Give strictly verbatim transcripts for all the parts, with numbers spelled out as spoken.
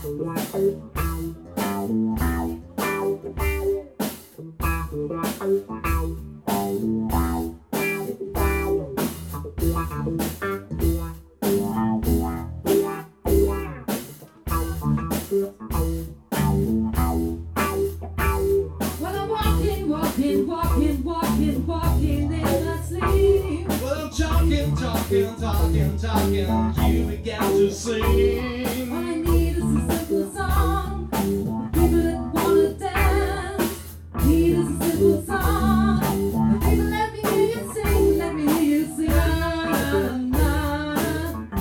Talking, talking, talking, talking, you began to sing. All I need is a simple song. People that wanna dance. Need is a simple song. People, let me hear you sing. Let me hear you sing. Na, na, na.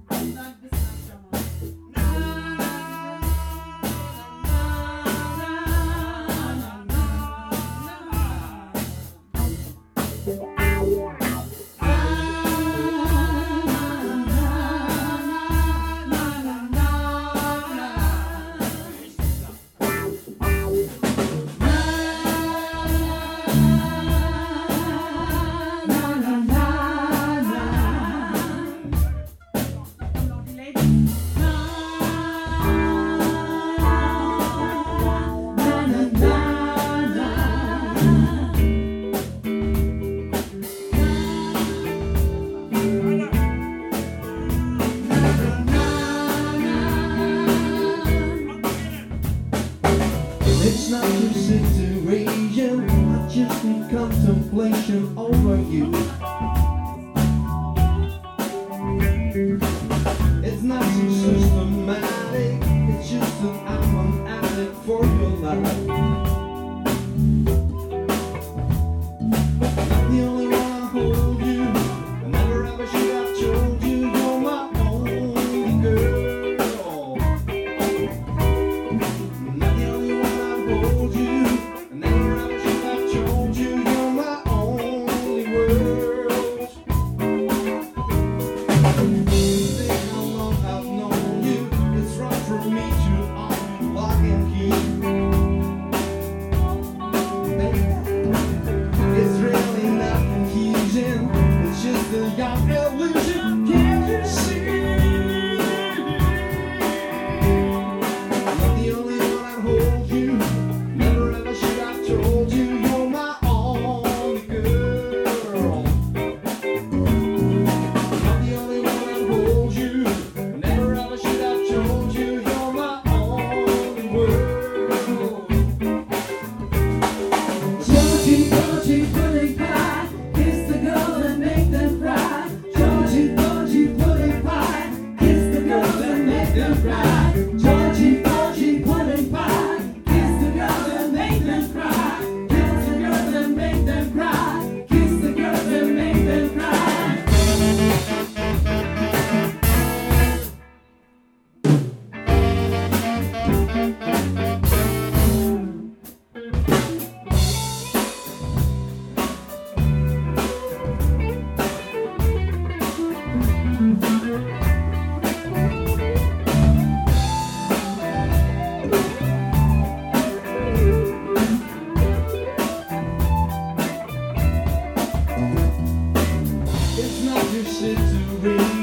It's not your situation, I just need contemplation over you. It's not so systematic, it's just that I'm an addict for your life. Not the only one I hold you, I never ever should have told you you're my only girl. Not the only one I hold you, I never ever should have told you you're my only world. Think how long I've known you, it's wrong for me to own lock and key. It's really not confusion, it's just a young illusion, can't you see? Not the only one I hold you, never ever should have told you you're my only girl. Not the only one I hold you, never ever should have told you you're my only world. Georgie, Georgie, pudding pie, kiss the girls and make them cry. Georgie, Georgie, pudding pie, kiss the girls and make them cry. Georgie, Georgie, pudding pie, kiss the girls and make them cry. Kiss the girls and make them cry. Kiss the girls and make them cry. It's not your situation,